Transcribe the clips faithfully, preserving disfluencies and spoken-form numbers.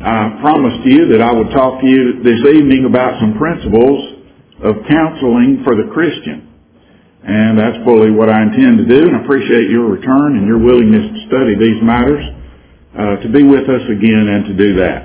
I promised you that I would talk to you this evening about some principles of counseling for the Christian. And that's fully what I intend to do, and I appreciate your return and your willingness to study these matters, uh, to be with us again and to do that.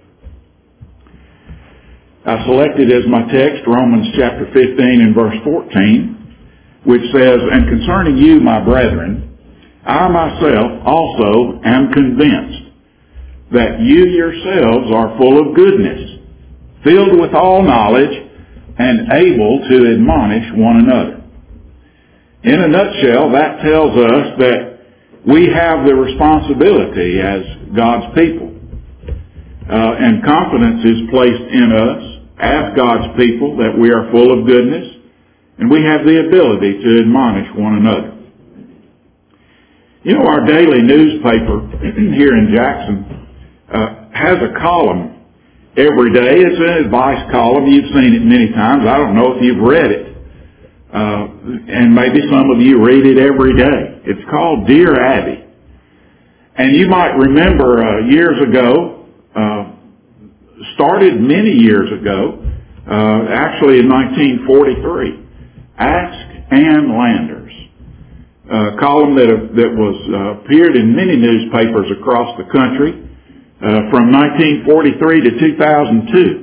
I selected as my text Romans chapter fifteen and verse fourteen, which says, "And concerning you, my brethren, I myself also am convinced that you yourselves are full of goodness, filled with all knowledge, and able to admonish one another." In a nutshell, that tells us that we have the responsibility as God's people. Uh, and confidence is placed in us as God's people that we are full of goodness, and we have the ability to admonish one another. You know, our daily newspaper here in Jackson uh, has a column every day. It's an advice column. You've seen it many times. I don't know if you've read it. Uh, and maybe some of you read it every day. It's called Dear Abby. And you might remember uh, years ago, uh, started many years ago, uh, actually in nineteen forty-three, Ask Ann Landers, a column that, that was uh, appeared in many newspapers across the country uh, from nineteen forty-three to two thousand two.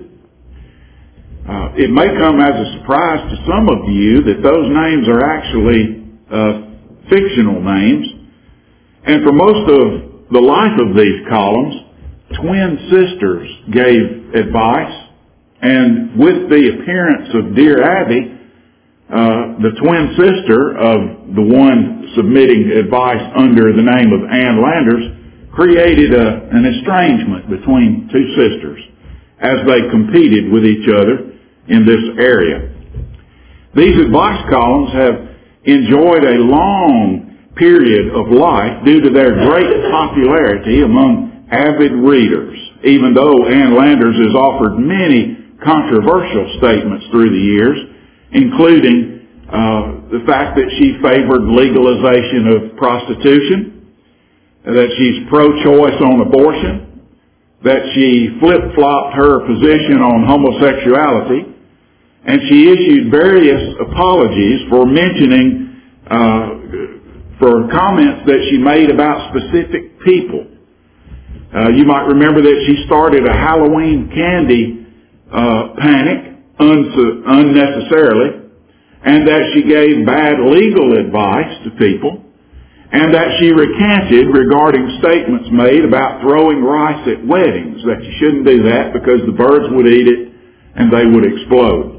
Uh, it may come as a surprise to some of you that those names are actually uh, fictional names. And for most of the life of these columns, twin sisters gave advice. And with the appearance of Dear Abby, uh, the twin sister of the one submitting advice under the name of Ann Landers created a, an estrangement between two sisters as they competed with each other in this area. These advice columns have enjoyed a long period of life due to their great popularity among avid readers, even though Ann Landers has offered many controversial statements through the years, including uh, the fact that she favored legalization of prostitution, that she's pro-choice on abortion, that she flip-flopped her position on homosexuality, and she issued various apologies for mentioning, uh, for comments that she made about specific people. Uh, you might remember that she started a Halloween candy uh, panic un- unnecessarily, and that she gave bad legal advice to people, and that she recanted regarding statements made about throwing rice at weddings, that you shouldn't do that because the birds would eat it and they would explode.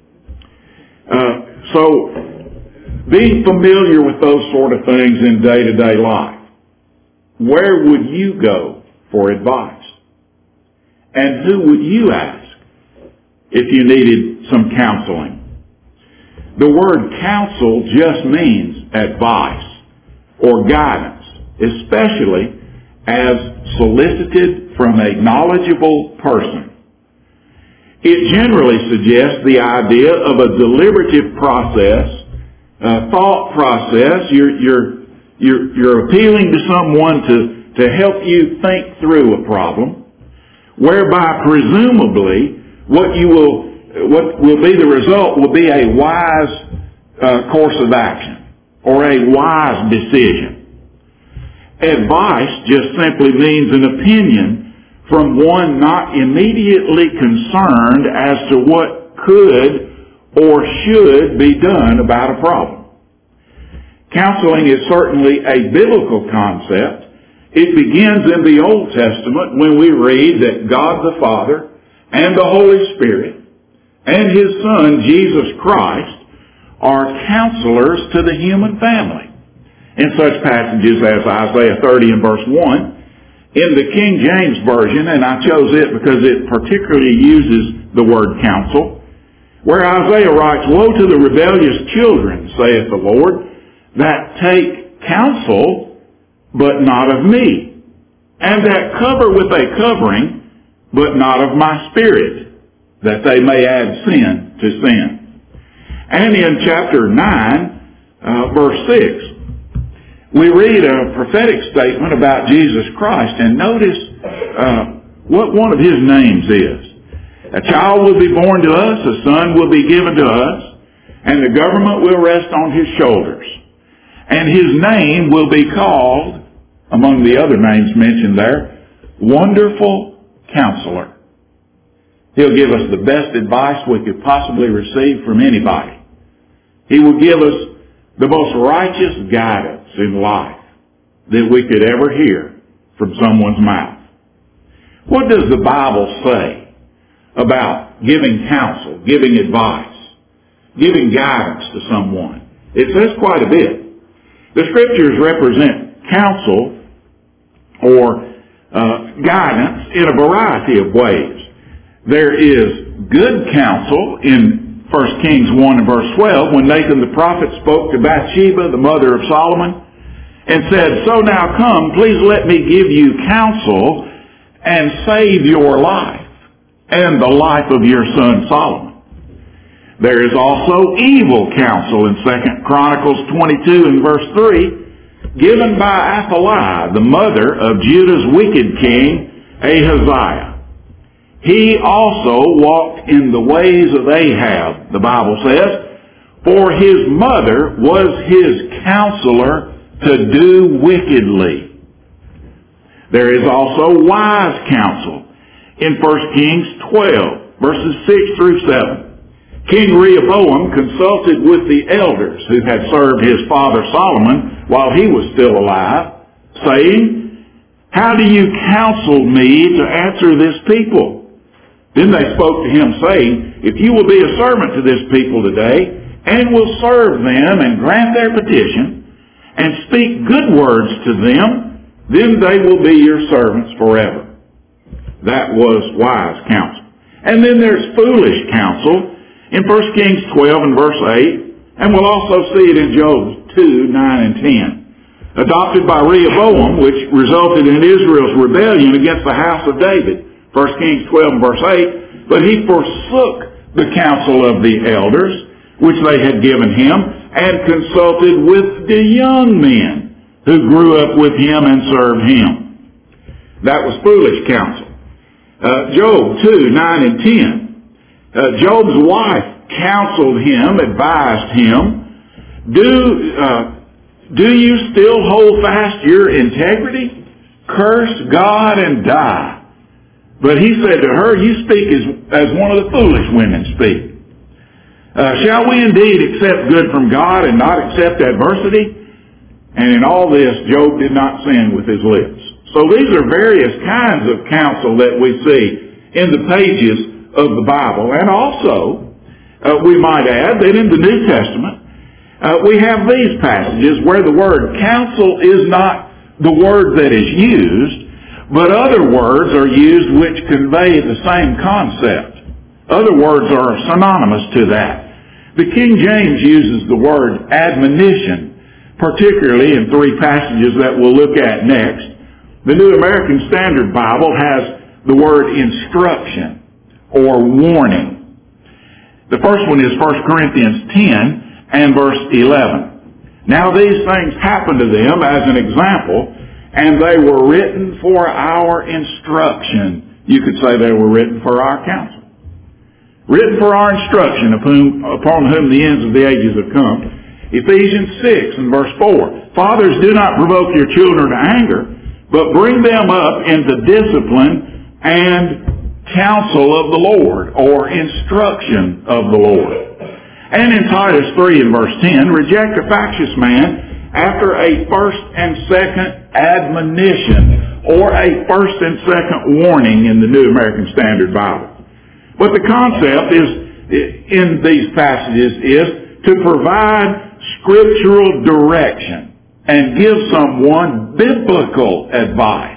Uh, so, being familiar with those sort of things in day-to-day life, where would you go for advice? And who would you ask if you needed some counseling? The word counsel just means advice or guidance, especially as solicited from a knowledgeable person. It generally suggests the idea of a deliberative process, a thought process. You're, you're, you're, you're appealing to someone to, to help you think through a problem, whereby presumably what you will, what will be the result will be a wise uh, course of action or a wise decision. Advice just simply means an opinion from one not immediately concerned as to what could or should be done about a problem. Counseling is certainly a biblical concept. It begins in the Old Testament when we read that God the Father and the Holy Spirit and His Son, Jesus Christ, are counselors to the human family. In such passages as Isaiah thirty and verse one, in the King James Version, and I chose it because it particularly uses the word counsel, where Isaiah writes, "Woe to the rebellious children, saith the Lord, that take counsel, but not of me, and that cover with a covering, but not of my spirit, that they may add sin to sin." And in chapter nine, uh, verse six, we read a prophetic statement about Jesus Christ, and notice uh, what one of his names is. A child will be born to us, a son will be given to us, and the government will rest on his shoulders. And his name will be called, among the other names mentioned there, Wonderful Counselor. He'll give us the best advice we could possibly receive from anybody. He will give us the most righteous guidance in life that we could ever hear from someone's mouth. What does the Bible say about giving counsel, giving advice, giving guidance to someone? It says quite a bit. The Scriptures represent counsel or uh, guidance in a variety of ways. There is good counsel in First Kings one and verse twelve when Nathan the prophet spoke to Bathsheba, the mother of Solomon, and said, "So now come, please let me give you counsel and save your life and the life of your son Solomon." There is also evil counsel in Second Chronicles twenty-two and verse three, given by Athaliah, the mother of Judah's wicked king Ahaziah. He also walked in the ways of Ahab, the Bible says, for his mother was his counselor to do wickedly. There is also wise counsel in First Kings twelve, verses six through seven. King Rehoboam consulted with the elders who had served his father Solomon while he was still alive, saying, "How do you counsel me to answer this people?" Then they spoke to him, saying, "If you will be a servant to this people today, and will serve them and grant their petition, and speak good words to them, then they will be your servants forever." That was wise counsel. And then there's foolish counsel in First Kings twelve and verse eight, and we'll also see it in Job two, nine and ten. Adopted by Rehoboam, which resulted in Israel's rebellion against the house of David. First Kings twelve and verse eight, "But he forsook the counsel of the elders, which they had given him, and consulted with the young men who grew up with him and served him." That was foolish counsel. Uh, Job two, nine and ten. Uh, Job's wife counseled him, advised him, do, uh, do you still hold fast your integrity? Curse God and die. But he said to her, "You speak as, as one of the foolish women speak. Uh, shall we indeed accept good from God and not accept adversity?" And in all this, Job did not sin with his lips. So these are various kinds of counsel that we see in the pages of the Bible. And also, uh, we might add that in the New Testament, uh, we have these passages where the word counsel is not the word that is used, but other words are used which convey the same concept. Other words are synonymous to that. The King James uses the word admonition, particularly in three passages that we'll look at next. The New American Standard Bible has the word instruction or warning. The first one is First Corinthians ten and verse eleven. "Now these things happened to them as an example, and they were written for our instruction." You could say they were written for our counsel. Written for our instruction, of whom, upon whom the ends of the ages have come. Ephesians six and verse four. "Fathers, do not provoke your children to anger, but bring them up into discipline and counsel of the Lord," or instruction of the Lord. And in Titus three and verse ten, "Reject a factious man after a first and second admonition," or a first and second warning in the New American Standard Bible. But the concept is, in these passages, is to provide scriptural direction and give someone biblical advice.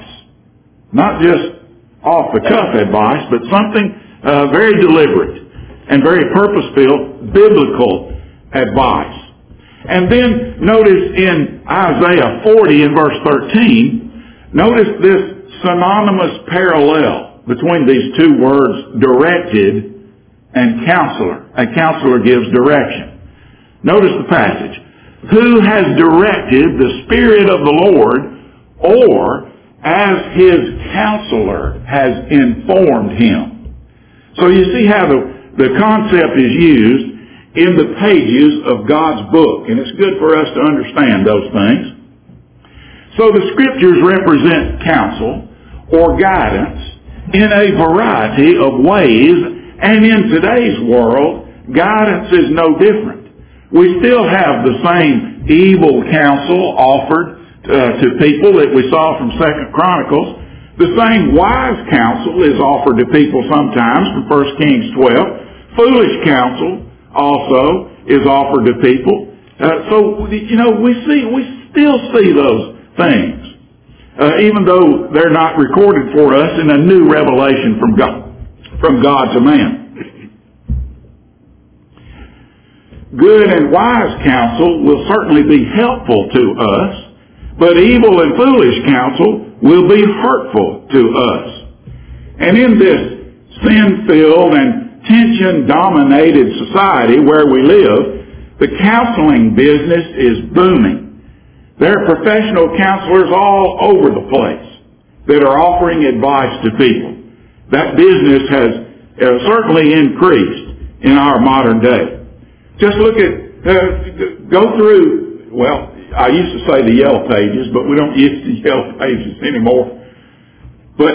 Not just off-the-cuff advice, but something uh, very deliberate and very purpose-filled biblical advice. And then notice in Isaiah forty and verse thirteen, notice this synonymous parallel between these two words, directed and counselor. A counselor gives direction. Notice the passage. "Who has directed the Spirit of the Lord, or as his counselor has informed him. So you see how the, the concept is used in the pages of God's book, and it's good for us to understand those things. So the Scriptures represent counsel or guidance in a variety of ways, and in today's world, guidance is no different. We still have the same evil counsel offered uh, to people that we saw from Second Chronicles. The same wise counsel is offered to people sometimes from First Kings twelve. Foolish counsel also is offered to people. Uh, so, you know, we see, we still see those things, uh, even though they're not recorded for us in a new revelation from God, from God to man. Good and wise counsel will certainly be helpful to us, but evil and foolish counsel will be hurtful to us. And in this sin-filled and tension-dominated society where we live, the counseling business is booming. There are professional counselors all over the place that are offering advice to people. That business has uh, certainly increased in our modern day. Just look at, uh, go through, well, I used to say the yellow pages, but we don't use the yellow pages anymore. But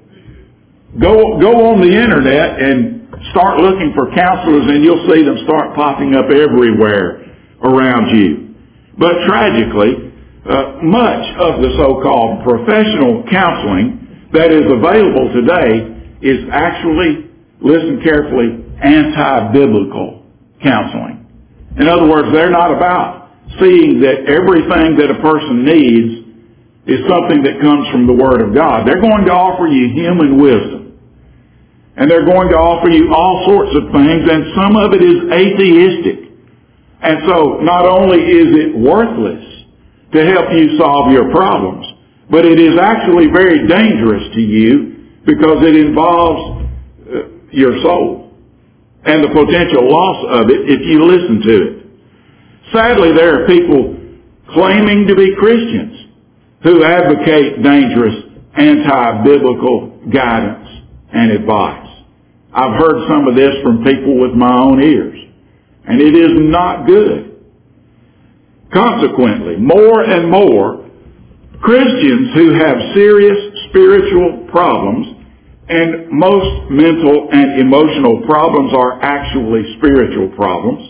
go, go on the internet and start looking for counselors, and you'll see them start popping up everywhere around you. But tragically, uh, much of the so-called professional counseling that is available today is actually, listen carefully, anti-biblical counseling. In other words, they're not about seeing that everything that a person needs is something that comes from the Word of God. They're going to offer you human wisdom. And they're going to offer you all sorts of things, and some of it is atheistic. And so not only is it worthless to help you solve your problems, but it is actually very dangerous to you because it involves uh, your soul and the potential loss of it if you listen to it. Sadly, there are people claiming to be Christians who advocate dangerous anti-biblical guidance and advice. I've heard some of this from people with my own ears, and it is not good. Consequently, more and more Christians who have serious spiritual problems, and most mental and emotional problems are actually spiritual problems,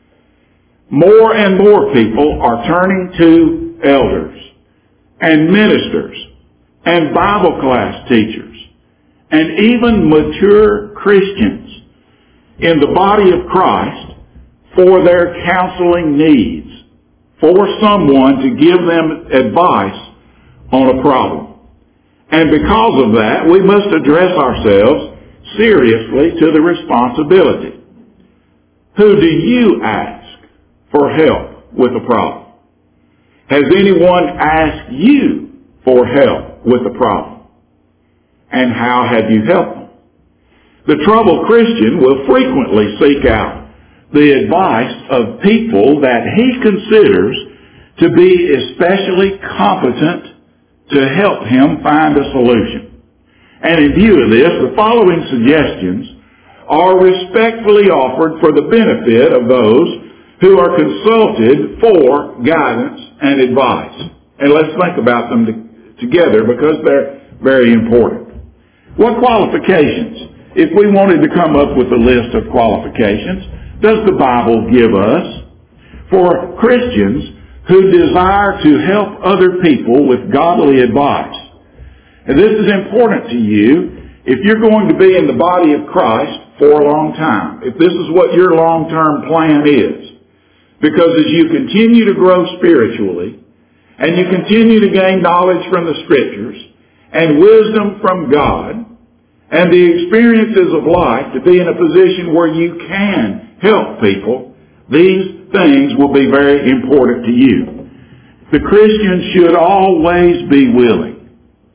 more and more people are turning to elders and ministers and Bible class teachers and even mature Christians in the body of Christ for their counseling needs, for someone to give them advice on a problem. And because of that, we must address ourselves seriously to the responsibility. Who do you ask for help with a problem? Has anyone asked you for help with a problem? And how have you helped them? The troubled Christian will frequently seek out the advice of people that he considers to be especially competent to help him find a solution. And in view of this, the following suggestions are respectfully offered for the benefit of those who are consulted for guidance and advice. And let's think about them to, together because they're very important. What qualifications, if we wanted to come up with a list of qualifications, does the Bible give us for Christians who desire to help other people with godly advice? And this is important to you if you're going to be in the body of Christ for a long time, if this is what your long-term plan is. Because as you continue to grow spiritually, and you continue to gain knowledge from the Scriptures, and wisdom from God, and the experiences of life to be in a position where you can help people, these things will be very important to you. The Christian should always be willing.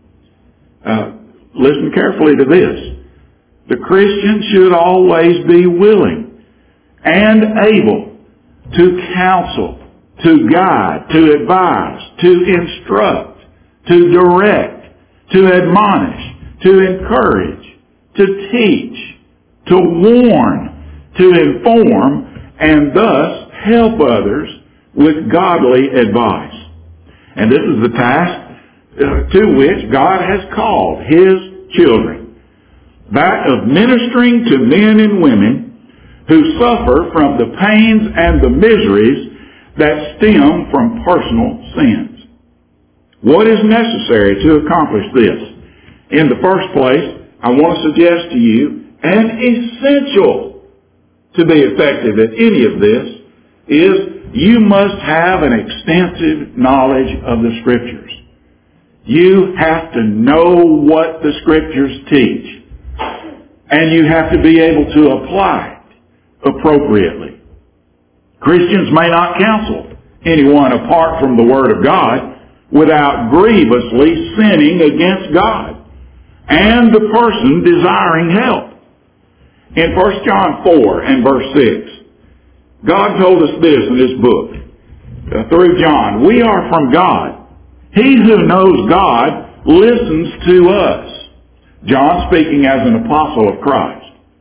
Uh, listen carefully to this. The Christian should always be willing and able to counsel, to guide, to advise, to instruct, to direct, to admonish, to encourage, to teach, to warn, to inform, and thus help others with godly advice. And this is the task uh, to which God has called His children, that of ministering to men and women who suffer from the pains and the miseries that stem from personal sins. What is necessary to accomplish this? In the first place, I want to suggest to you an essential to be effective at any of this is you must have an extensive knowledge of the Scriptures. You have to know what the Scriptures teach, and you have to be able to apply it appropriately. Christians may not counsel anyone apart from the Word of God without grievously sinning against God and the person desiring help. In First John four and verse six, God told us this in His book, uh, through John, we are from God. He who knows God listens to us. John speaking as an apostle of Christ.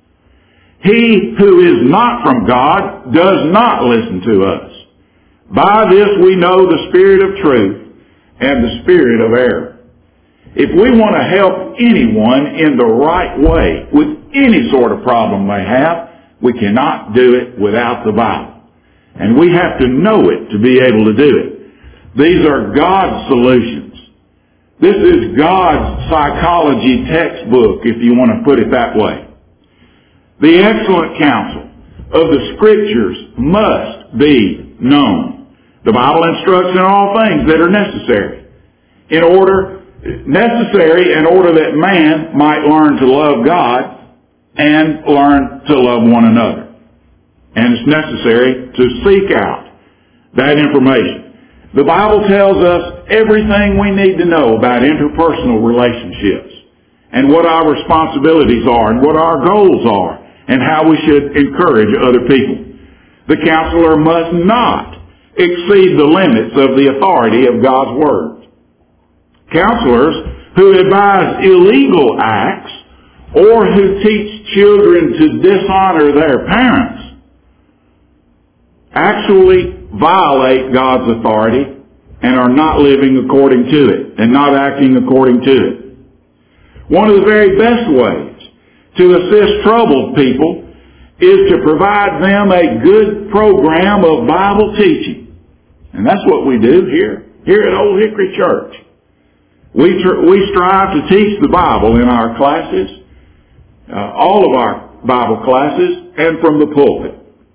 He who is not from God does not listen to us. By this we know the spirit of truth and the spirit of error. If we want to help anyone in the right way with any sort of problem they have, we cannot do it without the Bible. And we have to know it to be able to do it. These are God's solutions. This is God's psychology textbook, if you want to put it that way. The excellent counsel of the Scriptures must be known. The Bible instructs in all things that are necessary. In order, necessary in order that man might learn to love God and learn to love one another. And it's necessary to seek out that information. The Bible tells us everything we need to know about interpersonal relationships and what our responsibilities are and what our goals are and how we should encourage other people. The counselor must not exceed the limits of the authority of God's Word. Counselors who advise illegal acts or who teach children to dishonor their parents actually violate God's authority and are not living according to it and not acting according to it. One of the very best ways to assist troubled people is to provide them a good program of Bible teaching. And that's what we do here, here at Old Hickory Church. We, tr- we strive to teach the Bible in our classes, uh, all of our Bible classes, and from the pulpit.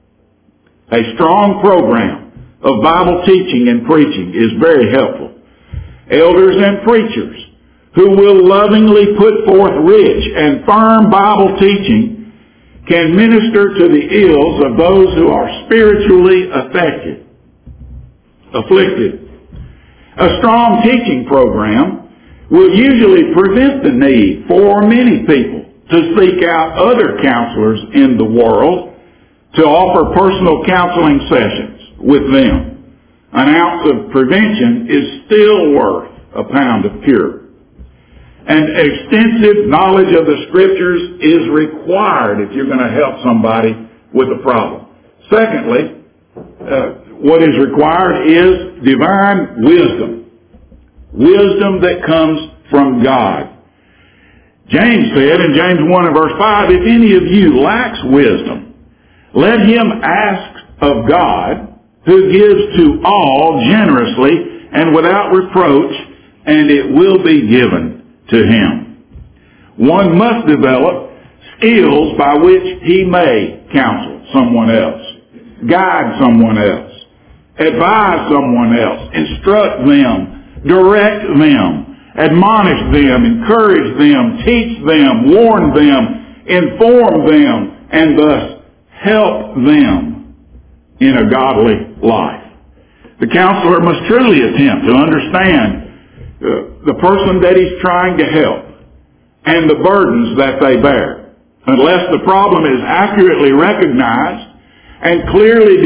A strong program of Bible teaching and preaching is very helpful. Elders and preachers who will lovingly put forth rich and firm Bible teaching can minister to the ills of those who are spiritually affected, afflicted. A strong teaching program will usually prevent the need for many people to seek out other counselors in the world to offer personal counseling sessions with them. An ounce of prevention is still worth a pound of cure. And extensive knowledge of the Scriptures is required if you're going to help somebody with a problem. Secondly, uh, what is required is divine wisdom. Wisdom that comes from God. James said in James one and verse five, if any of you lacks wisdom, let him ask of God, who gives to all generously and without reproach, and it will be given to him. One must develop skills by which he may counsel someone else, guide someone else, advise someone else, instruct them, direct them, admonish them, encourage them, teach them, warn them, inform them, and thus help them in a godly life. The counselor must truly attempt to understand uh, the person that he's trying to help and the burdens that they bear. Unless the problem is accurately recognized and clearly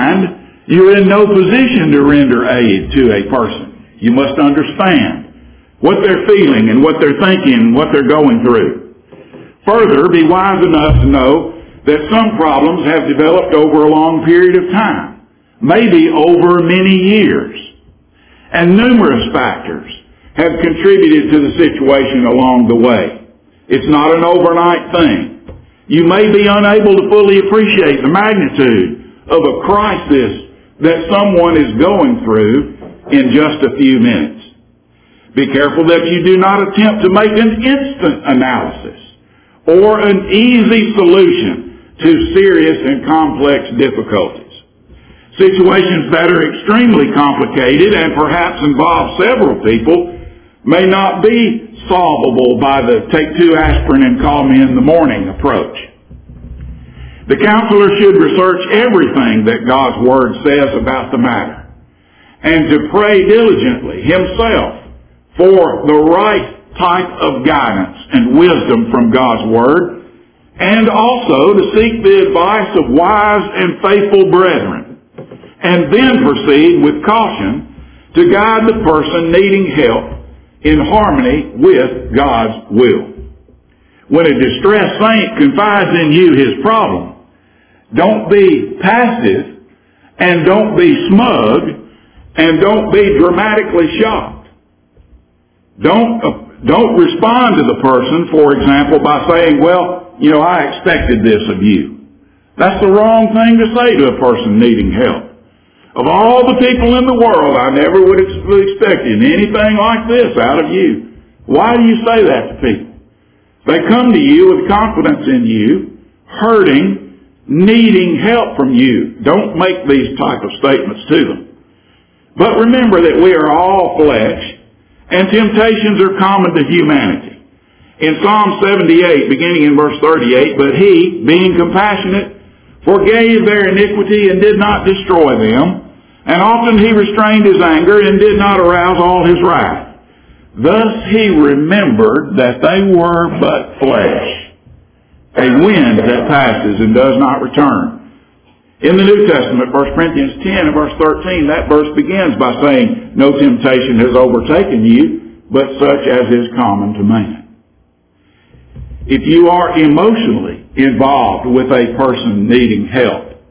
defined, you're in no position to render aid to a person. You must understand what they're feeling and what they're thinking and what they're going through. Further, be wise enough to know that some problems have developed over a long period of time, maybe over many years, and numerous factors have contributed to the situation along the way. It's not an overnight thing. You may be unable to fully appreciate the magnitude of a crisis that someone is going through in just a few minutes. Be careful that you do not attempt to make an instant analysis or an easy solution to serious and complex difficulties. Situations that are extremely complicated and perhaps involve several people may not be solvable by the take two aspirin and call me in the morning approach. The counselor should research everything that God's Word says about the matter and to pray diligently himself for the right type of guidance and wisdom from God's Word, and also to seek the advice of wise and faithful brethren, and then proceed with caution to guide the person needing help in harmony with God's will. When a distressed saint confides in you his problem, don't be passive, and don't be smug, and don't be dramatically shocked. Don't, uh, don't respond to the person, for example, by saying, well, you know, I expected this of you. That's the wrong thing to say to a person needing help. Of all the people in the world, I never would have expected anything like this out of you. Why do you say that to people? They come to you with confidence in you, hurting, needing help from you. Don't make these type of statements to them. But remember that we are all flesh, and temptations are common to humanity. In Psalm seventy-eight, beginning in verse thirty-eight, but he, being compassionate, forgave their iniquity and did not destroy them, and often he restrained his anger and did not arouse all his wrath. Thus he remembered that they were but flesh, a wind that passes and does not return. In the New Testament, First Corinthians ten and verse thirteen, that verse begins by saying, no temptation has overtaken you, but such as is common to man. If you are emotionally involved with a person needing help,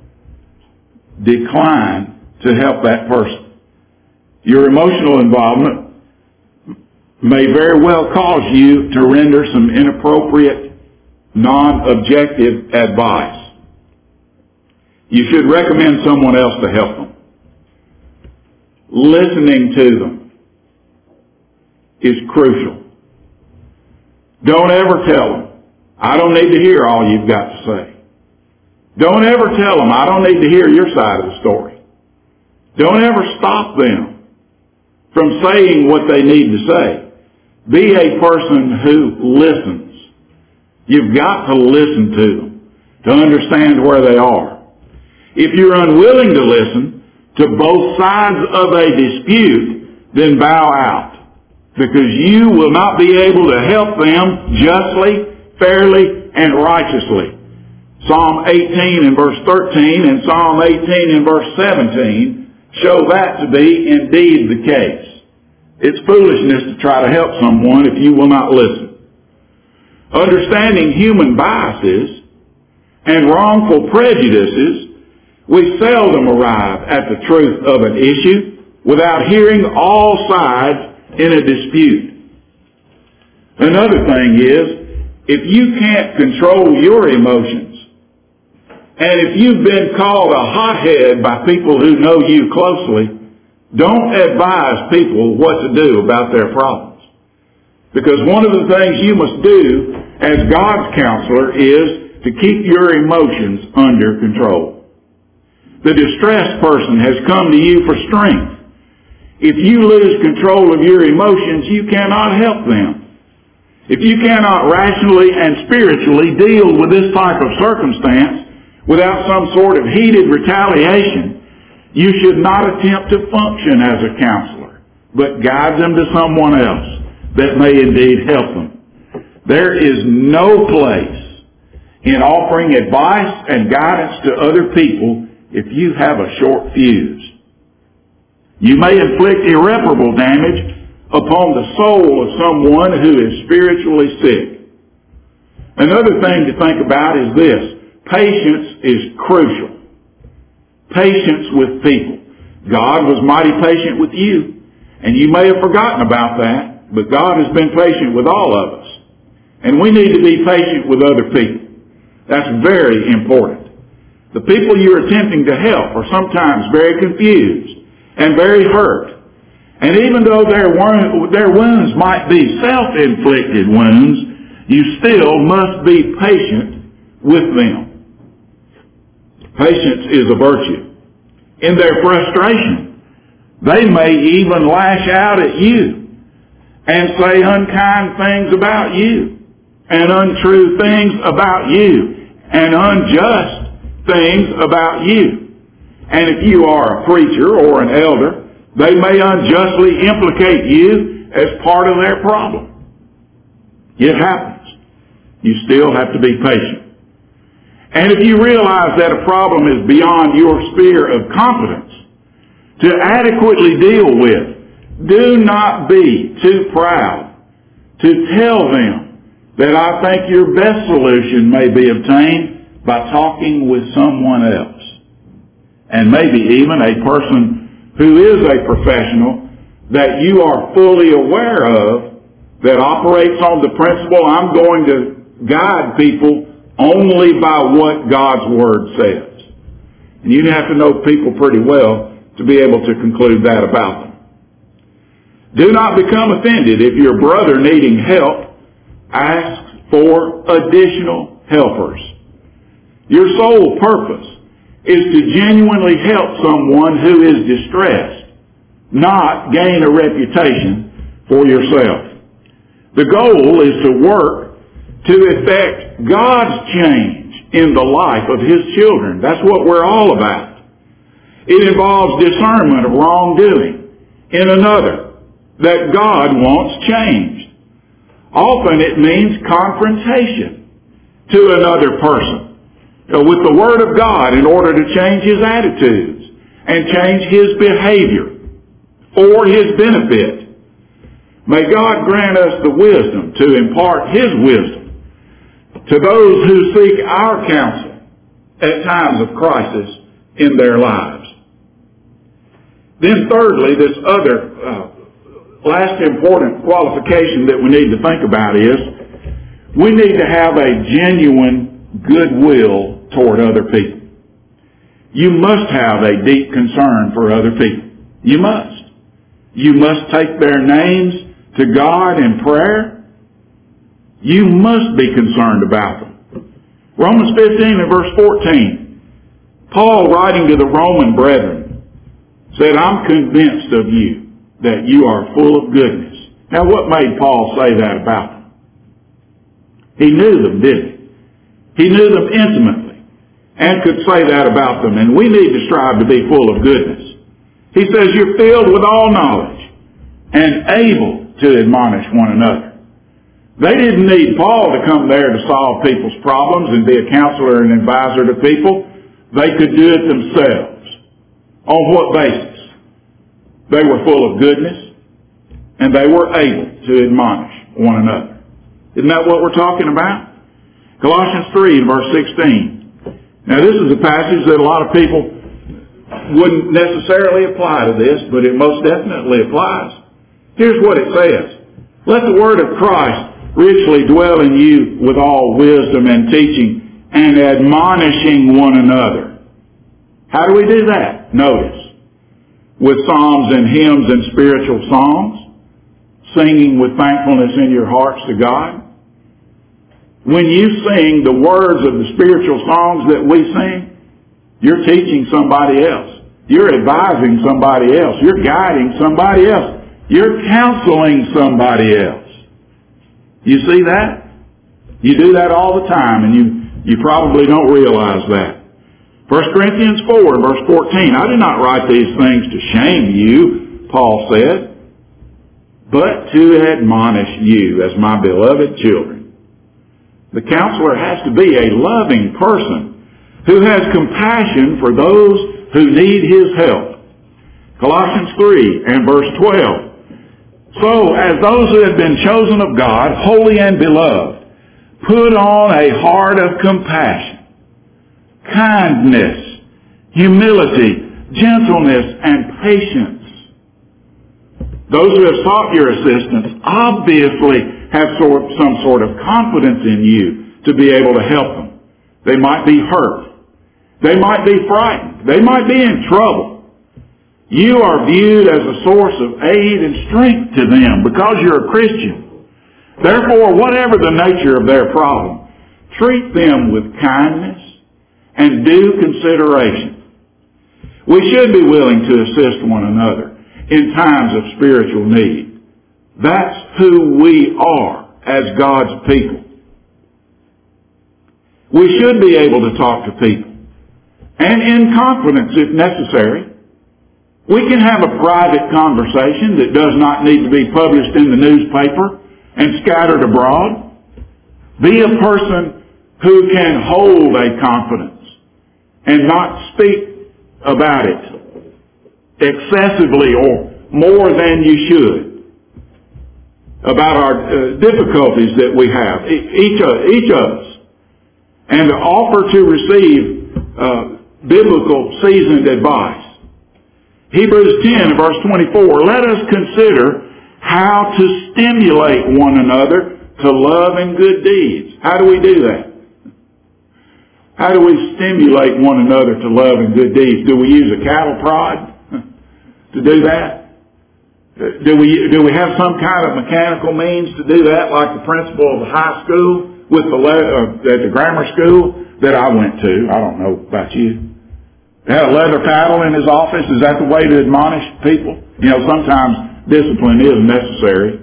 decline to help that person. Your emotional involvement may very well cause you to render some inappropriate, non-objective advice. You should recommend someone else to help them. Listening to them is crucial. Don't ever tell them, I don't need to hear all you've got to say. Don't ever tell them, I don't need to hear your side of the story. Don't ever stop them from saying what they need to say. Be a person who listens. You've got to listen to them to understand where they are. If you're unwilling to listen to both sides of a dispute, then bow out, because you will not be able to help them justly, fairly, and righteously. Psalm eighteen and verse thirteen and Psalm eighteen and verse seventeen show that to be indeed the case. It's foolishness to try to help someone if you will not listen. Understanding human biases and wrongful prejudices, we seldom arrive at the truth of an issue without hearing all sides in a dispute. Another thing is, if you can't control your emotions, and if you've been called a hothead by people who know you closely, don't advise people what to do about their problems. Because one of the things you must do as God's counselor is to keep your emotions under control. The distressed person has come to you for strength. If you lose control of your emotions, you cannot help them. If you cannot rationally and spiritually deal with this type of circumstance without some sort of heated retaliation, you should not attempt to function as a counselor, but guide them to someone else that may indeed help them. There is no place in offering advice and guidance to other people if you have a short fuse. You may inflict irreparable damage upon the soul of someone who is spiritually sick. Another thing to think about is this. Patience is crucial. Patience with people. God was mighty patient with you, and you may have forgotten about that, but God has been patient with all of us. And we need to be patient with other people. That's very important. The people you're attempting to help are sometimes very confused and very hurt. And even though their wounds, their wounds might be self-inflicted wounds, you still must be patient with them. Patience is a virtue. In their frustration, they may even lash out at you and say unkind things about you and untrue things about you and unjust things about you. And if you are a preacher or an elder, they may unjustly implicate you as part of their problem. It happens. You still have to be patient. And if you realize that a problem is beyond your sphere of competence to adequately deal with, do not be too proud to tell them that I think your best solution may be obtained by talking with someone else. And maybe even a person who is a professional that you are fully aware of that operates on the principle, I'm going to guide people only by what God's Word says. And you have to know people pretty well to be able to conclude that about them. Do not become offended if your brother needing help asks for additional helpers. Your sole purpose is to genuinely help someone who is distressed, not gain a reputation for yourself. The goal is to work to effect God's change in the life of His children. That's what we're all about. It involves discernment of wrongdoing in another that God wants changed. Often it means confrontation to another person with the Word of God in order to change his attitudes and change his behavior for his benefit. May God grant us the wisdom to impart His wisdom to those who seek our counsel at times of crisis in their lives. Then thirdly, this other uh, last important qualification that we need to think about is we need to have a genuine goodwill toward other people. You must have a deep concern for other people. You must. You must take their names to God in prayer. You must be concerned about them. Romans fifteen and verse fourteen, Paul, writing to the Roman brethren, said, I'm convinced of you that you are full of goodness. Now, what made Paul say that about them? He knew them, didn't he? He knew them intimately and could say that about them. And we need to strive to be full of goodness. He says you're filled with all knowledge and able to admonish one another. They didn't need Paul to come there to solve people's problems and be a counselor and advisor to people. They could do it themselves. On what basis? They were full of goodness and they were able to admonish one another. Isn't that what we're talking about? Colossians three and verse sixteen. Now this is a passage that a lot of people wouldn't necessarily apply to this, but it most definitely applies. Here's what it says. Let the word of Christ richly dwell in you with all wisdom and teaching and admonishing one another. How do we do that? Notice. With psalms and hymns and spiritual songs, singing with thankfulness in your hearts to God. When you sing the words of the spiritual songs that we sing, you're teaching somebody else. You're advising somebody else. You're guiding somebody else. You're counseling somebody else. You see that? You do that all the time, and you, you probably don't realize that. First Corinthians four, verse fourteen, I do not write these things to shame you, Paul said, but to admonish you as my beloved children. The counselor has to be a loving person who has compassion for those who need his help. Colossians three and verse twelve, So, as those who have been chosen of God, holy and beloved, put on a heart of compassion, kindness, humility, gentleness, and patience. Those who have sought your assistance obviously have sort, some sort of confidence in you to be able to help them. They might be hurt. They might be frightened. They might be in trouble. You are viewed as a source of aid and strength to them because you're a Christian. Therefore, whatever the nature of their problem, treat them with kindness and due consideration. We should be willing to assist one another in times of spiritual need. That's who we are as God's people. We should be able to talk to people, and in confidence if necessary. We can have a private conversation that does not need to be published in the newspaper and scattered abroad. Be a person who can hold a confidence and not speak about it excessively or more than you should about our uh, difficulties that we have, each of, each of us, and offer to receive uh, biblical seasoned advice. Hebrews ten, verse twenty-four, let us consider how to stimulate one another to love and good deeds. How do we do that? How do we stimulate one another to love and good deeds? Do we use a cattle prod to do that? Do we, do we have some kind of mechanical means to do that, like the principal of the high school with the uh, at the grammar school that I went to? I don't know about you. He had a leather paddle in his office. Is that the way to admonish people? You know, sometimes discipline is necessary.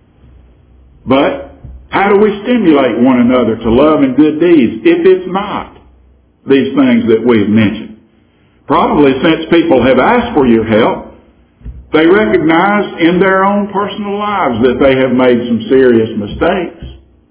But how do we stimulate one another to love and good deeds if it's not these things that we've mentioned? Probably since people have asked for your help, they recognize in their own personal lives that they have made some serious mistakes.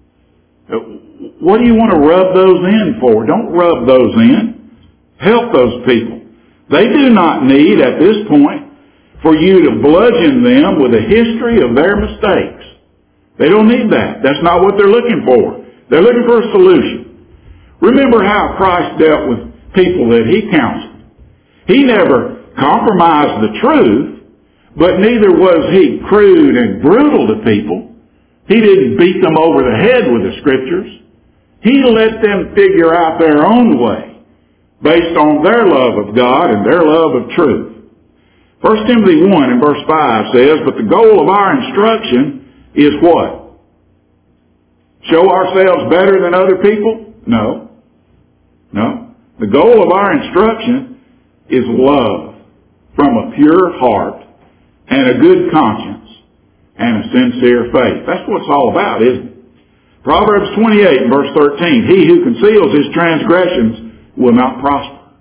What do you want to rub those in for? Don't rub those in. Help those people. They do not need, at this point, for you to bludgeon them with a history of their mistakes. They don't need that. That's not what they're looking for. They're looking for a solution. Remember how Christ dealt with people that he counseled. He never compromised the truth, but neither was he crude and brutal to people. He didn't beat them over the head with the scriptures. He let them figure out their own way, based on their love of God and their love of truth. First Timothy one and verse five says, but the goal of our instruction is what? Show ourselves better than other people? No. No. The goal of our instruction is love from a pure heart and a good conscience and a sincere faith. That's what it's all about, isn't it? Proverbs twenty-eight and verse thirteen, he who conceals his transgressions will not prosper,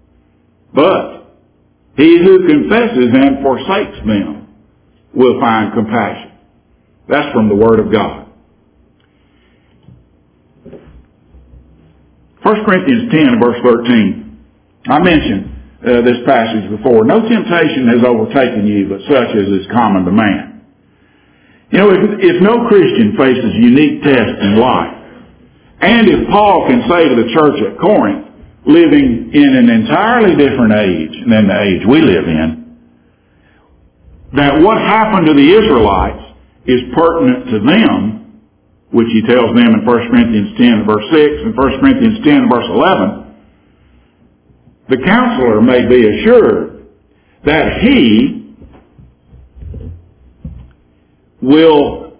but he who confesses and forsakes them will find compassion. That's from the Word of God. First Corinthians ten, verse thirteen. I mentioned uh, this passage before. No temptation has overtaken you, but such as is common to man. You know, if, if no Christian faces unique tests in life, and if Paul can say to the church at Corinth, living in an entirely different age than the age we live in, that what happened to the Israelites is pertinent to them, which he tells them in First Corinthians ten, verse six, and First Corinthians ten, verse eleven, the counselor may be assured that he will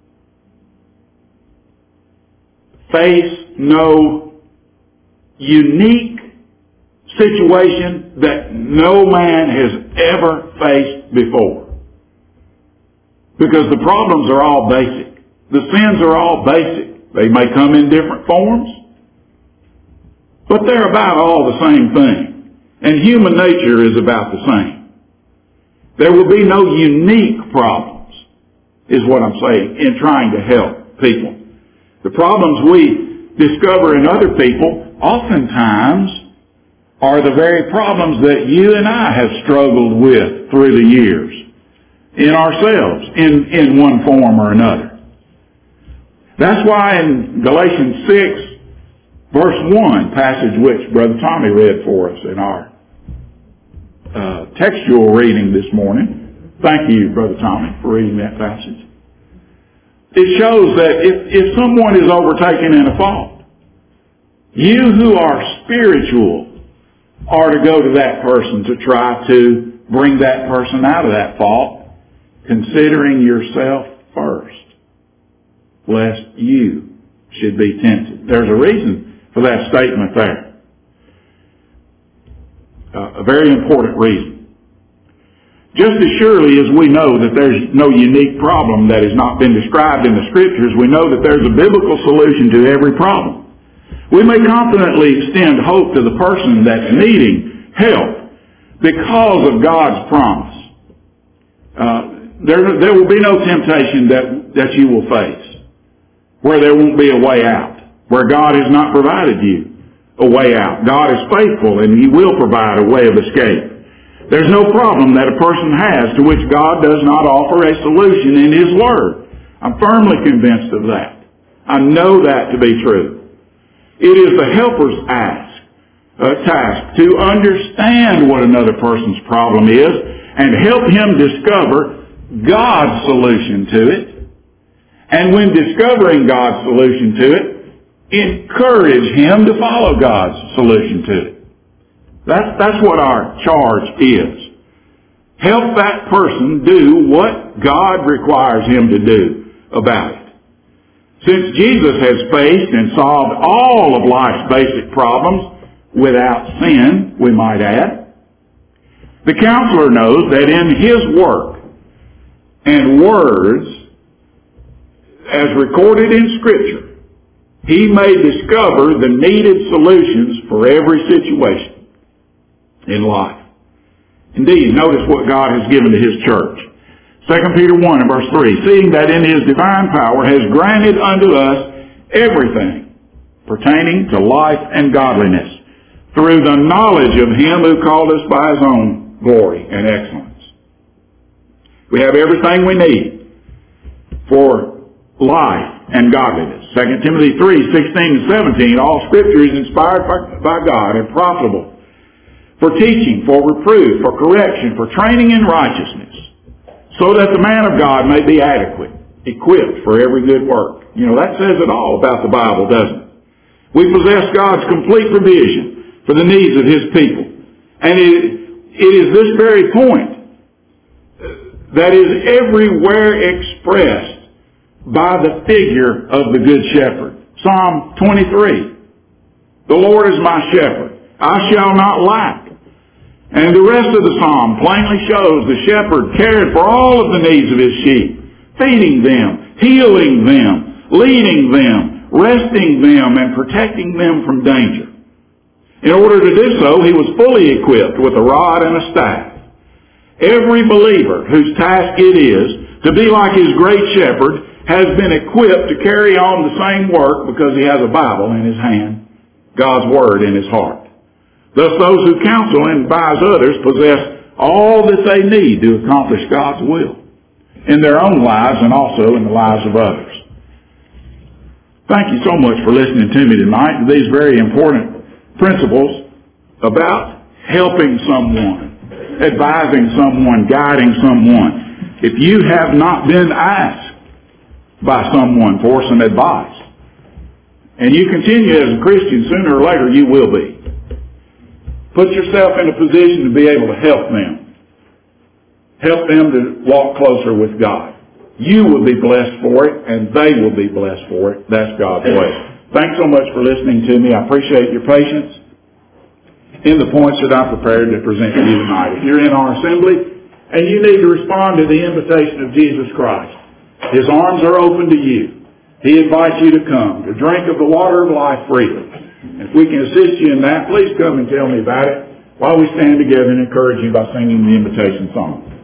face no unique situation that no man has ever faced before. Because the problems are all basic. The sins are all basic. They may come in different forms, but they're about all the same thing. And human nature is about the same. There will be no unique problems, is what I'm saying, in trying to help people. The problems we discover in other people oftentimes are the very problems that you and I have struggled with through the years. in ourselves in, in one form or another. That's why in Galatians six, verse one, passage which Brother Tommy read for us in our uh, textual reading this morning. Thank you, Brother Tommy, for reading that passage. It shows that if, if someone is overtaken in a fault, you who are spiritual are to go to that person to try to bring that person out of that fault, considering yourself first, lest you should be tempted. There's a reason for that statement there. Uh, a very important reason. Just as surely as we know that there's no unique problem that has not been described in the Scriptures, we know that there's a biblical solution to every problem. We may confidently extend hope to the person that's needing help because of God's promise. Uh, there, there will be no temptation that, that you will face where there won't be a way out, where God has not provided you a way out. God is faithful and He will provide a way of escape. There's no problem that a person has to which God does not offer a solution in His Word. I'm firmly convinced of that. I know that to be true. It is the helper's ask, uh, task to understand what another person's problem is and help him discover God's solution to it. And when discovering God's solution to it, encourage him to follow God's solution to it. That's, that's what our charge is. Help that person do what God requires him to do about it. Since Jesus has faced and solved all of life's basic problems without sin, we might add, the counselor knows that in his work and words, as recorded in Scripture, he may discover the needed solutions for every situation in life. Indeed, notice what God has given to His church. Second Peter one and verse three, seeing that in His divine power has granted unto us everything pertaining to life and godliness through the knowledge of Him who called us by His own glory and excellence. We have everything we need for life and godliness. Second Timothy three, sixteen and seventeen, all Scripture is inspired by, by God and profitable for teaching, for reproof, for correction, for training in righteousness, so that the man of God may be adequate, equipped for every good work. You know, that says it all about the Bible, doesn't it? We possess God's complete provision for the needs of His people. And it, it is this very point that is everywhere expressed by the figure of the Good Shepherd. Psalm twenty-three. The Lord is my shepherd. I shall not lack. And the rest of the psalm plainly shows the shepherd cared for all of the needs of his sheep, feeding them, healing them, leading them, resting them, and protecting them from danger. In order to do so, he was fully equipped with a rod and a staff. Every believer whose task it is to be like his great shepherd has been equipped to carry on the same work because he has a Bible in his hand, God's Word in his heart. Thus those who counsel and advise others possess all that they need to accomplish God's will in their own lives and also in the lives of others. Thank you so much for listening to me tonight to these very important principles about helping someone, advising someone, guiding someone. If you have not been asked by someone for some advice, and you continue as a Christian, sooner or later you will be. Put yourself in a position to be able to help them. Help them to walk closer with God. You will be blessed for it, and they will be blessed for it. That's God's way. Thanks so much for listening to me. I appreciate your patience in the points that I'm prepared to present to you tonight. If you're in our assembly and you need to respond to the invitation of Jesus Christ, His arms are open to you. He invites you to come, to drink of the water of life freely. If we can assist you in that, please come and tell me about it while we stand together and encourage you by singing the invitation song.